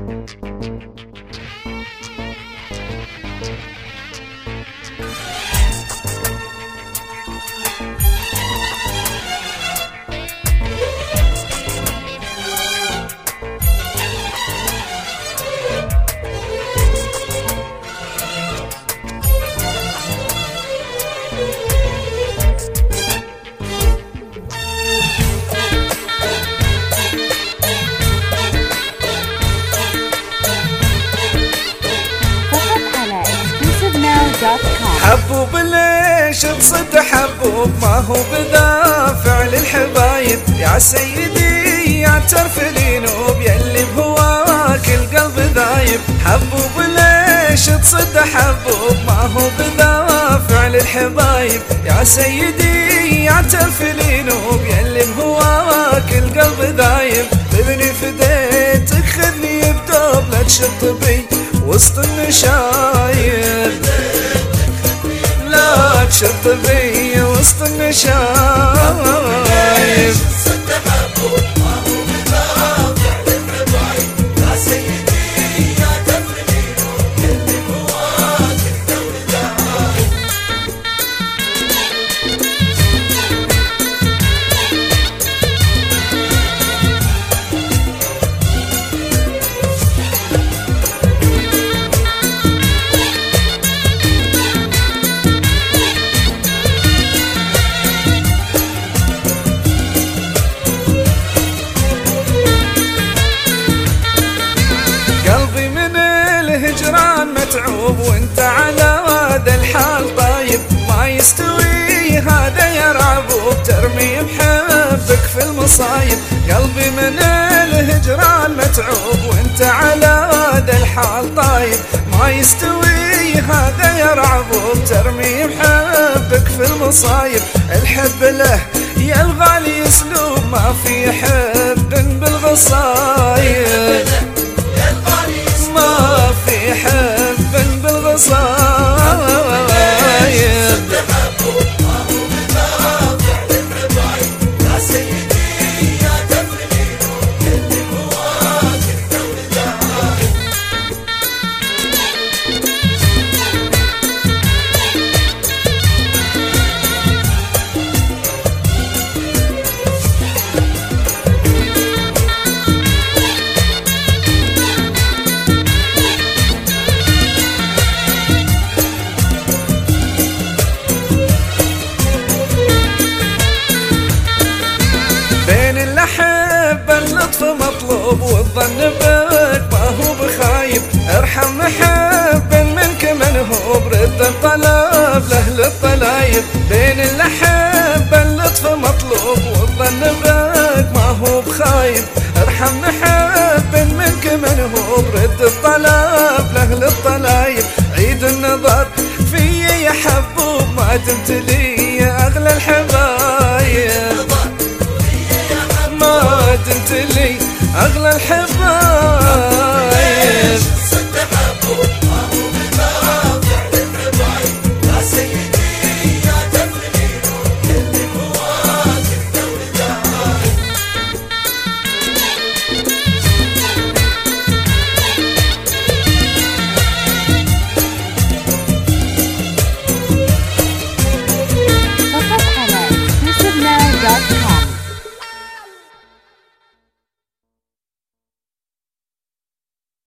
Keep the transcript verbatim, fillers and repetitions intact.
حبوب ليش تصد حبوب ما هو بذا فعل الحبايب يا سيدي يا ترفلين وبيلي بهواك القلب ذايب. حبوب ليش تصد حبوب ما هو بذا فعل الحبايب يا سيدي يا ترفلين وبيلي بهواك القلب ذايب. خذني فديتك خذني بدوب لا تشطبي وسط النشايب لا تشطبي وسط النشايب. صد حبوب ما هو بذا فعل الحبايب يا سيدي يا تفرقين وبيلي بهواك القلب ذايب. متعوب وانت على هذا الحال طايب ما يستوي هذا يا رعبوب ترمي بحبك في المصايب. قلبي من الهجران متعوب وانت على هذا الحال طايب ما يستوي هذا يا رعبوب ترمي بحبك في المصايب. الحب له يا الغالي اسلوب ما في حب بالغصايب ما في حب بالغصايب. صد حبوب ما هو بذا فعل الحبايب يا سيدي يا تفرقين وبيلي بهواك القلب ذايب. الأحب اللطف مطلوب والظن بك ما هو بخايب. ارحم محب منك من هو برد الطلب لأهل الطلايب. بين الأحب اللطف مطلوب والظن بك ما هو بخايب. ارحم محب منك من هو برد الطلب لأهل الطلايب. عيد النظر في يا حبوب ما تمتلي أغلى الحب